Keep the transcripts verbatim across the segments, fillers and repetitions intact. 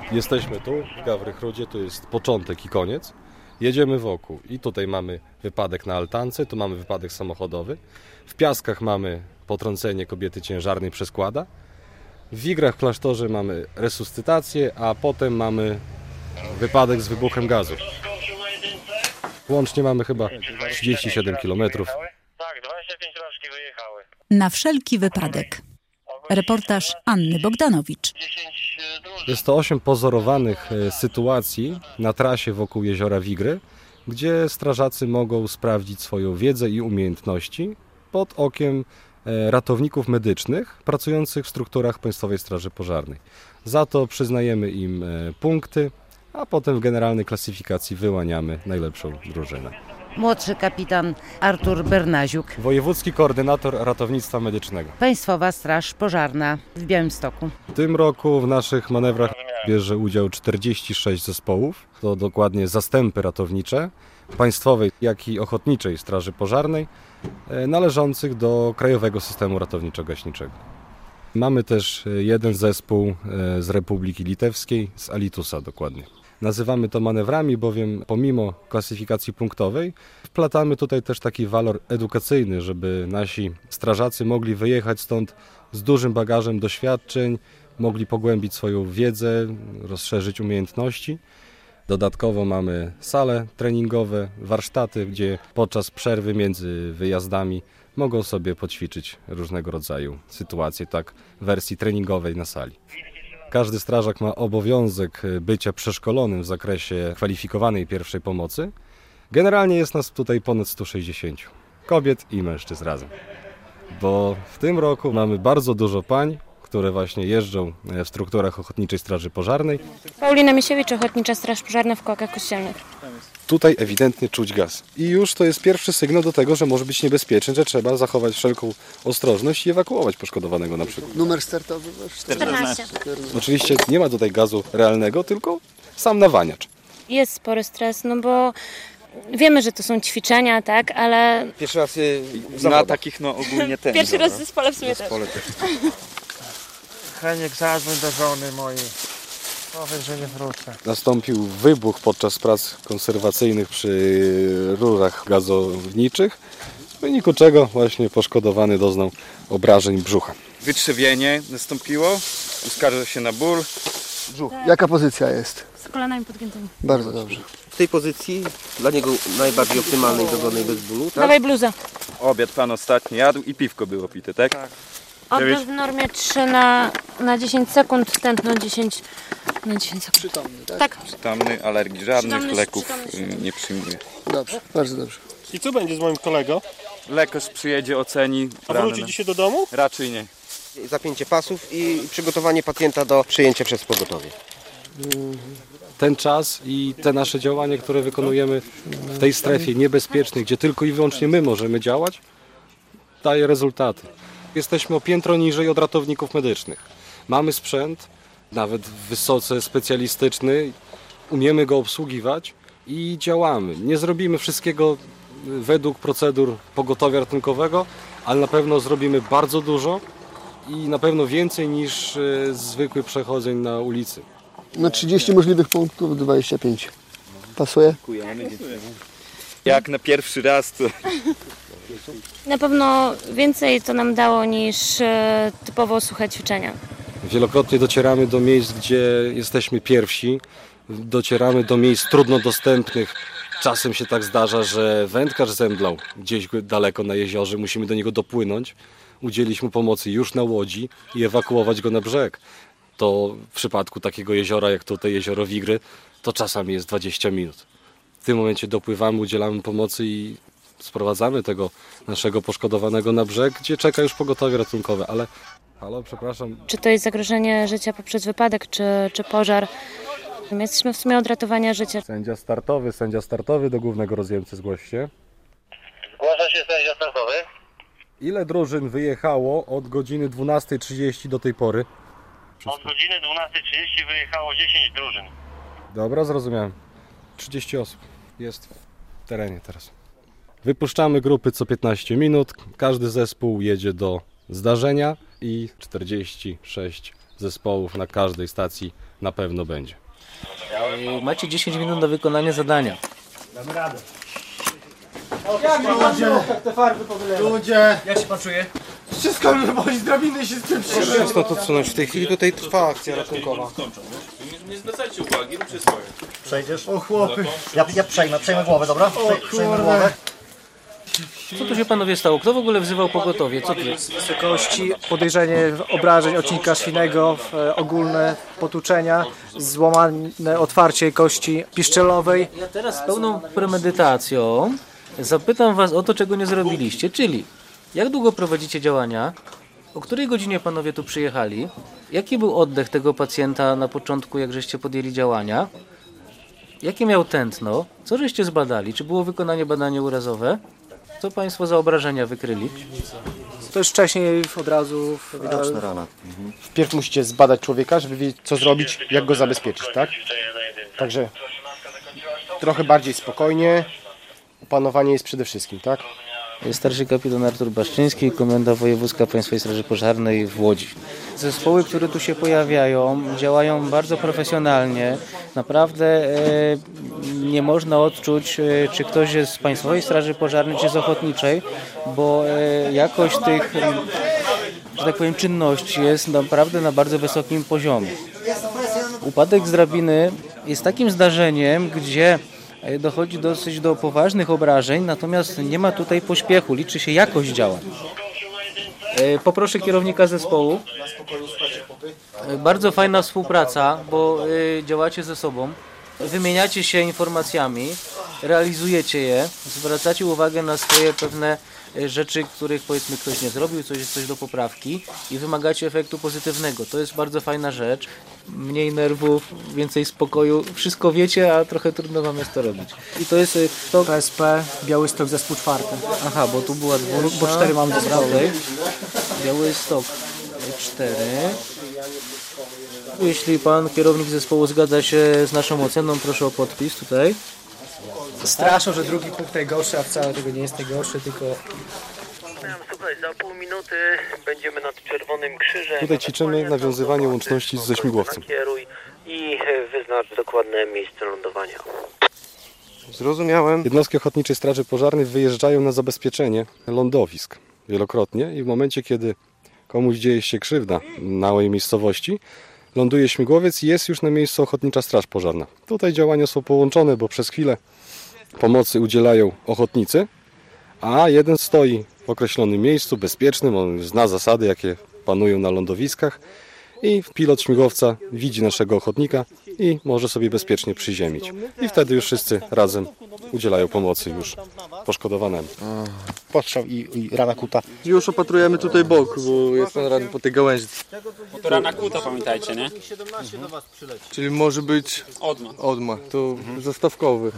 Jesteśmy tu, w Gawrychrudzie, to jest początek i koniec. Jedziemy wokół i tutaj mamy wypadek na altance, tu mamy wypadek samochodowy. W Piaskach mamy potrącenie kobiety ciężarnej przez kłada. W Wigrach w klasztorze mamy resuscytację, a potem mamy wypadek z wybuchem gazu. Łącznie mamy chyba trzydzieści siedem kilometrów. Tak, dwadzieścia pięć roczki wyjechały. Na wszelki wypadek. Reportaż Anny Bogdanowicz. Jest to osiem pozorowanych sytuacji na trasie wokół jeziora Wigry, gdzie strażacy mogą sprawdzić swoją wiedzę i umiejętności pod okiem ratowników medycznych pracujących w strukturach Państwowej Straży Pożarnej. Za to przyznajemy im punkty, a potem w generalnej klasyfikacji wyłaniamy najlepszą drużynę. Młodszy kapitan Artur Bernaziuk. Wojewódzki koordynator ratownictwa medycznego. Państwowa Straż Pożarna w Białymstoku. W tym roku w naszych manewrach bierze udział czterdzieści sześć zespołów. To dokładnie zastępy ratownicze Państwowej, jak i Ochotniczej Straży Pożarnej należących do Krajowego Systemu Ratowniczo-Gaśniczego. Mamy też jeden zespół z Republiki Litewskiej, z Alytusa dokładnie. Nazywamy to manewrami, bowiem pomimo klasyfikacji punktowej wplatamy tutaj też taki walor edukacyjny, żeby nasi strażacy mogli wyjechać stąd z dużym bagażem doświadczeń, mogli pogłębić swoją wiedzę, rozszerzyć umiejętności. Dodatkowo mamy sale treningowe, warsztaty, gdzie podczas przerwy między wyjazdami mogą sobie poćwiczyć różnego rodzaju sytuacje, tak w wersji treningowej na sali. Każdy strażak ma obowiązek bycia przeszkolonym w zakresie kwalifikowanej pierwszej pomocy. Generalnie jest nas tutaj ponad sto sześćdziesiąt kobiet i mężczyzn razem. Bo w tym roku mamy bardzo dużo pań, które właśnie jeżdżą w strukturach Ochotniczej Straży Pożarnej. Paulina Misiewicz, Ochotnicza Straż Pożarna w Kołakach Kościelnych. Tutaj ewidentnie czuć gaz. I już to jest pierwszy sygnał do tego, że może być niebezpieczny, że trzeba zachować wszelką ostrożność i ewakuować poszkodowanego na przykład. Numer startowy? czternaście. Oczywiście nie ma tutaj gazu realnego, tylko sam nawaniacz. Jest spory stres, no bo wiemy, że to są ćwiczenia, tak, ale... Pierwszy raz y, na takich no ogólnie ten. Pierwszy raz w zespole w sumie też. Heniek, zadzwoń do żony mojej. Powiedz, że nie wrócę. Nastąpił wybuch podczas prac konserwacyjnych przy rurach gazowniczych, w wyniku czego właśnie poszkodowany doznał obrażeń brzucha. Wytrzewienie nastąpiło, uskarża się na ból. Brzuch. Jaka pozycja jest? Z kolanami podgiętymi. Bardzo dobrze. W tej pozycji dla niego najbardziej optymalnej, dogodnej bez bólu, tak? Dawaj bluzę. Obiad pan ostatni jadł i piwko było pite, tak? Tak. Oddech w normie trzy na, na dziesięć sekund, tętno dziesięć na dziesięć sekund. Przytomny, tak? Tak. Przytomny, alergii żadnych, Przytomność, leków przytomność. y, nie przyjmuje. Dobrze, bardzo dobrze. I co będzie z moim kolegą? Lekarz przyjedzie, oceni. A wróci ranny. dzisiaj do domu? Raczej nie. Zapięcie pasów i przygotowanie pacjenta do przyjęcia przez pogotowie. Ten czas i te nasze działania, które wykonujemy w tej strefie niebezpiecznej, gdzie tylko i wyłącznie my możemy działać, daje rezultaty. Jesteśmy o piętro niżej od ratowników medycznych. Mamy sprzęt, nawet wysoce specjalistyczny, umiemy go obsługiwać i działamy. Nie zrobimy wszystkiego według procedur pogotowia ratunkowego, ale na pewno zrobimy bardzo dużo i na pewno więcej niż zwykły przechodzeń na ulicy. Na trzydzieści możliwych punktów dwadzieścia pięć. Pasuje? Jak na pierwszy raz to... Na pewno więcej to nam dało niż e, typowo suche ćwiczenia. Wielokrotnie docieramy do miejsc, gdzie jesteśmy pierwsi. Docieramy do miejsc trudno dostępnych. Czasem się tak zdarza, że wędkarz zemdlał gdzieś daleko na jeziorze. Musimy do niego dopłynąć, udzielić mu pomocy już na łodzi i ewakuować go na brzeg. To w przypadku takiego jeziora jak tutaj jezioro Wigry, to czasami jest dwadzieścia minut. W tym momencie dopływamy, udzielamy pomocy i sprowadzamy tego naszego poszkodowanego na brzeg, gdzie czeka już pogotowie ratunkowe, ale... Halo, przepraszam. Czy to jest zagrożenie życia poprzez wypadek, czy, czy pożar? Jesteśmy w sumie od ratowania życia. Sędzia startowy, sędzia startowy do głównego rozjemcy, zgłoś się. Zgłasza się sędzia startowy. Ile drużyn wyjechało od godziny dwunastej trzydzieści do tej pory? Od godziny dwunastej trzydzieści wyjechało dziesięć drużyn. Dobra, zrozumiałem. trzydzieści osób jest w terenie teraz. Wypuszczamy grupy co piętnaście minut. Każdy zespół jedzie do zdarzenia. i czterdzieści sześć zespołów na każdej stacji na pewno będzie. Macie dziesięć minut na wykonanie zadania. Damy radę. Jak te farby powylewa? Ludzie! Jak się pan czuje? Wszystko mnie boli, z drabiny się spieprzyłem. Proszę stąd odsunąć. W tej chwili tutaj trwa akcja ratunkowa. Nie zwracajcie uwagi, róbcie swoje. Przejdziesz? O chłopy. Ja, ja przejmę, przejmę głowę, dobra? O, przejmę głowę. Co tu się panowie stało? Kto w ogóle wzywał pogotowie? Co tu jest? Wysokości, podejrzenie obrażeń odcinka szwinego, ogólne potłuczenia, złamane otwarcie kości piszczelowej. Ja teraz z pełną premedytacją zapytam was o to, czego nie zrobiliście, czyli jak długo prowadzicie działania? O której godzinie panowie tu przyjechali? Jaki był oddech tego pacjenta na początku, jak żeście podjęli działania? Jakie miał tętno? Co żeście zbadali? Czy było wykonanie badania urazowe? Co państwo za obrażenia wykryli? To już wcześniej od razu... Widoczna rana. Mhm. Wpierw musicie zbadać człowieka, żeby wiedzieć, co zrobić, jak go zabezpieczyć, tak? Także trochę bardziej spokojnie. Opanowanie jest przede wszystkim, tak? Starszy kapitan Artur Baszczyński, Komenda Wojewódzka Państwowej Straży Pożarnej w Łodzi. Zespoły, które tu się pojawiają, działają bardzo profesjonalnie. Naprawdę e, nie można odczuć, e, czy ktoś jest z Państwowej Straży Pożarnej, czy z Ochotniczej, bo e, jakość tych, e, że tak powiem, czynności jest naprawdę na bardzo wysokim poziomie. Upadek z drabiny jest takim zdarzeniem, gdzie dochodzi dosyć do poważnych obrażeń, natomiast nie ma tutaj pośpiechu, liczy się jakość działań. Poproszę kierownika zespołu. Bardzo fajna współpraca, bo działacie ze sobą, wymieniacie się informacjami, realizujecie je, zwracacie uwagę na swoje pewne rzeczy, których powiedzmy ktoś nie zrobił, coś jest coś do poprawki i wymagacie efektu pozytywnego. To jest bardzo fajna rzecz. Mniej nerwów, więcej spokoju. Wszystko wiecie, a trochę trudno wam jest to robić. I to jest to... P S P, Białystok, zespół czwarty. Aha, bo tu była dwóch, bo cztery mam zespoły. Białystok cztery. Jeśli pan kierownik zespołu zgadza się z naszą oceną, proszę o podpis tutaj. Straszą, że drugi punkt najgorszy, a wcale tego nie jest najgorszy, tylko... Słuchaj, za pół minuty będziemy nad Czerwonym Krzyżem. Tutaj ćwiczymy nawiązywanie łączności ze śmigłowcem. Kieruj i wyznacz dokładne miejsce lądowania. Zrozumiałem. Jednostki Ochotniczej Straży Pożarnej wyjeżdżają na zabezpieczenie lądowisk wielokrotnie i w momencie, kiedy komuś dzieje się krzywda na małej miejscowości, ląduje śmigłowiec i jest już na miejscu Ochotnicza Straż Pożarna. Tutaj działania są połączone, bo przez chwilę pomocy udzielają ochotnicy, a jeden stoi w określonym miejscu, bezpiecznym, on zna zasady, jakie panują na lądowiskach i pilot śmigłowca widzi naszego ochotnika i może sobie bezpiecznie przyziemić. I wtedy już wszyscy razem udzielają pomocy już poszkodowanemu. Postrzał i, i rana kuta. Już opatrujemy tutaj bok, bo jest pan ranny po tej gałęzi. Bo to rana kuta, pamiętajcie, nie? Mhm. Czyli może być odma. Odma, to mhm. zastawkowy.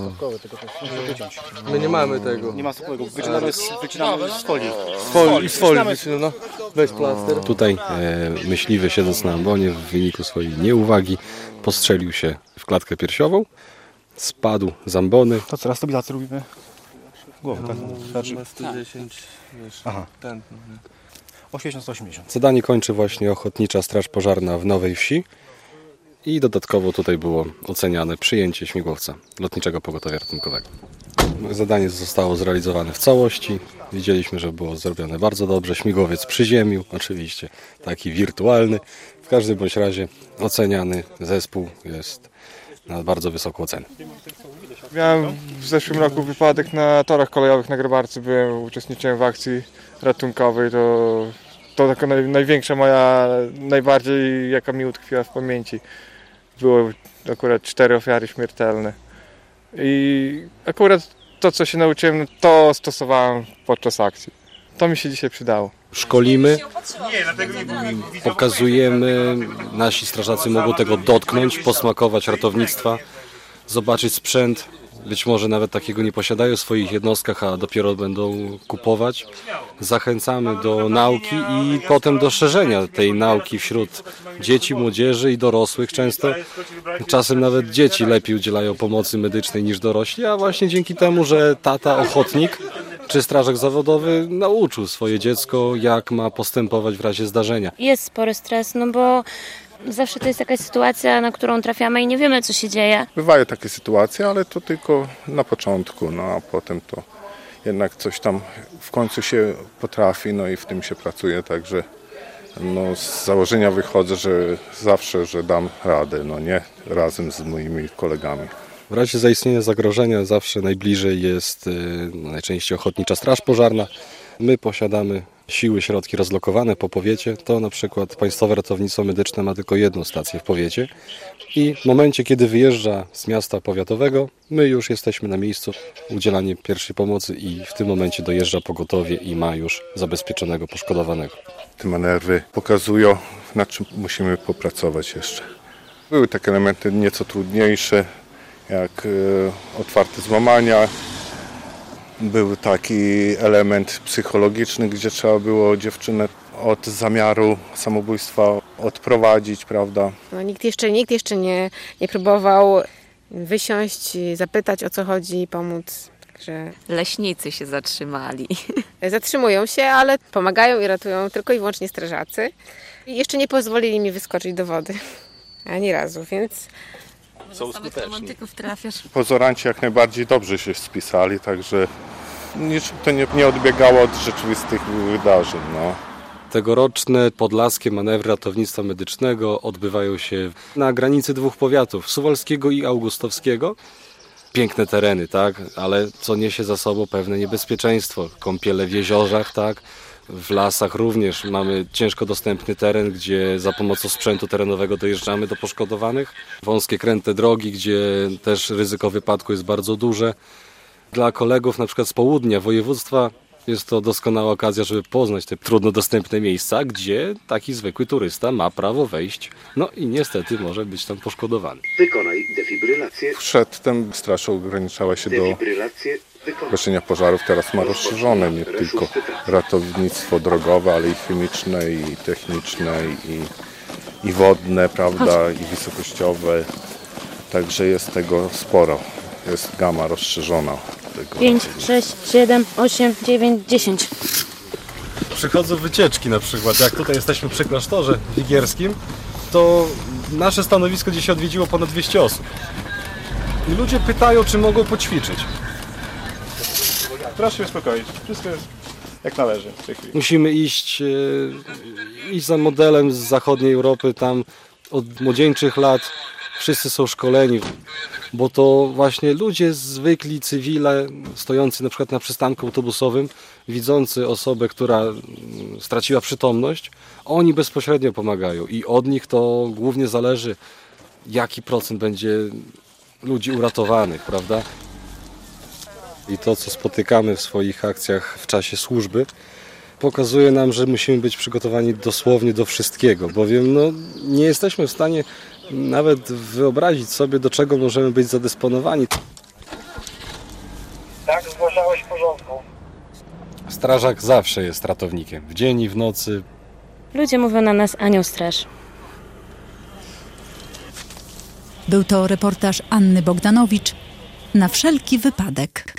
My nie mamy tego. Nie ma stopowego, wycinamy z, wycinamy z folii. Z folii, z folii wycinamy, no. Weź plaster. Tutaj e, myśliwy siedząc na ambonie w wyniku swojej nieuwagi postrzelił się w klatkę piersiową, spadł z ambony. To co, raz to bilację robimy? Głowę, tak? Na sto dziesięć, wiesz, aha. Ten, osiemdziesiąt sto osiemdziesiąt. Zadanie kończy właśnie Ochotnicza Straż Pożarna w Nowej Wsi i dodatkowo tutaj było oceniane przyjęcie śmigłowca Lotniczego Pogotowia Ratunkowego. Zadanie zostało zrealizowane w całości. Widzieliśmy, że było zrobione bardzo dobrze. Śmigłowiec przyziemił, oczywiście taki wirtualny. W każdym bądź razie oceniany zespół jest na bardzo wysoką ocenę. Miałem w zeszłym roku wypadek na torach kolejowych na Grabarce. Byłem, uczestniczyłem w akcji ratunkowej. To, to taka naj, największa moja, najbardziej jaka mi utkwiła w pamięci. Było akurat cztery ofiary śmiertelne. I akurat to, co się nauczyłem, to stosowałem podczas akcji. To mi się dzisiaj przydało. Szkolimy, pokazujemy, nasi strażacy mogą tego dotknąć, posmakować ratownictwa, zobaczyć sprzęt, być może nawet takiego nie posiadają w swoich jednostkach, a dopiero będą kupować. Zachęcamy do nauki i potem do szerzenia tej nauki wśród dzieci, młodzieży i dorosłych. Często czasem nawet dzieci lepiej udzielają pomocy medycznej niż dorośli, a właśnie dzięki temu, że tata ochotnik Czy strażak zawodowy nauczył swoje dziecko, jak ma postępować w razie zdarzenia? Jest spory stres, no bo zawsze to jest jakaś sytuacja, na którą trafiamy i nie wiemy, co się dzieje. Bywają takie sytuacje, ale to tylko na początku, no a potem to jednak coś tam w końcu się potrafi, no i w tym się pracuje, także no, z założenia wychodzę, że zawsze, że dam radę, no nie razem z moimi kolegami. W razie zaistnienia zagrożenia zawsze najbliżej jest no, najczęściej Ochotnicza Straż Pożarna. My posiadamy siły, środki rozlokowane po powiecie. To na przykład Państwowe Ratownictwo Medyczne ma tylko jedną stację w powiecie i w momencie, kiedy wyjeżdża z miasta powiatowego, my już jesteśmy na miejscu, udzielanie pierwszej pomocy i w tym momencie dojeżdża pogotowie i ma już zabezpieczonego poszkodowanego. Te manewry pokazują, nad czym musimy popracować jeszcze. Były takie elementy nieco trudniejsze, jak e, otwarte złamania. Był taki element psychologiczny, gdzie trzeba było dziewczynę od zamiaru samobójstwa odprowadzić, prawda? No, nikt jeszcze, nikt jeszcze nie, nie próbował wysiąść, zapytać, o co chodzi, pomóc. Także leśnicy się zatrzymali. Zatrzymują się, ale pomagają i ratują tylko i wyłącznie strażacy. I jeszcze nie pozwolili mi wyskoczyć do wody. Ani razu, więc są skuteczni. Pozoranci jak najbardziej dobrze się spisali, także nic to nie, nie odbiegało od rzeczywistych wydarzeń. No. Tegoroczne podlaskie manewry ratownictwa medycznego odbywają się na granicy dwóch powiatów, suwalskiego i augustowskiego. Piękne tereny, tak, ale co niesie za sobą pewne niebezpieczeństwo. Kąpiele w jeziorach, tak. W lasach również mamy ciężko dostępny teren, gdzie za pomocą sprzętu terenowego dojeżdżamy do poszkodowanych. Wąskie, kręte drogi, gdzie też ryzyko wypadku jest bardzo duże. Dla kolegów na przykład z południa województwa jest to doskonała okazja, żeby poznać te trudno dostępne miejsca, gdzie taki zwykły turysta ma prawo wejść. No i niestety może być tam poszkodowany. Wykonaj defibrylację. Przedtem straż ograniczała się do gaszenia pożarów, teraz ma rozszerzone nie tylko ratownictwo drogowe, ale i chemiczne, i techniczne, i, i wodne, prawda, i wysokościowe. Także jest tego sporo. Jest gama rozszerzona. Tego. pięć, sześć, siedem, osiem, dziewięć, dziesięć. Przychodzą wycieczki na przykład, jak tutaj jesteśmy przy klasztorze wigierskim, to nasze stanowisko dzisiaj odwiedziło ponad dwieście osób. I ludzie pytają, czy mogą poćwiczyć. Proszę się uspokoić, wszystko jest jak należy w tej chwili. Musimy iść, e, iść za modelem z zachodniej Europy, tam od młodzieńczych lat wszyscy są szkoleni, bo to właśnie ludzie zwykli, cywile, stojący na przykład na przystanku autobusowym, widzący osobę, która straciła przytomność, oni bezpośrednio pomagają i od nich to głównie zależy, jaki procent będzie ludzi uratowanych, prawda? I to, co spotykamy w swoich akcjach w czasie służby, pokazuje nam, że musimy być przygotowani dosłownie do wszystkiego, bowiem no, nie jesteśmy w stanie nawet wyobrazić sobie, do czego możemy być zadysponowani. Tak, zgłaszałeś w porządku. Strażak zawsze jest ratownikiem, w dzień i w nocy. Ludzie mówią na nas anioł straż. Był to reportaż Anny Bogdanowicz. Na wszelki wypadek.